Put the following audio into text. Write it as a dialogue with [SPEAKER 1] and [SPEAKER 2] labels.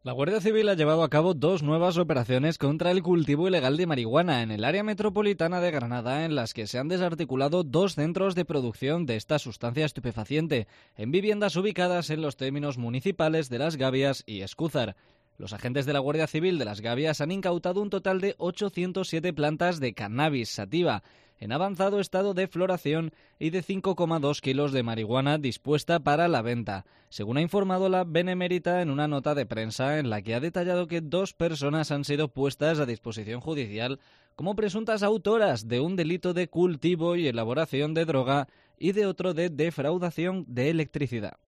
[SPEAKER 1] La Guardia Civil ha llevado a cabo dos nuevas operaciones contra el cultivo ilegal de marihuana en el área metropolitana de Granada, en las que se han desarticulado dos centros de producción de esta sustancia estupefaciente, en viviendas ubicadas en los términos municipales de Las Gavias y Escúzar. Los agentes de la Guardia Civil de Las Gavias han incautado un total de 807 plantas de cannabis sativa, en avanzado estado de floración, y de 5,2 kilos de marihuana dispuesta para la venta, según ha informado la Benemérita en una nota de prensa en la que ha detallado que dos personas han sido puestas a disposición judicial como presuntas autoras de un delito de cultivo y elaboración de droga y de otro de defraudación de electricidad.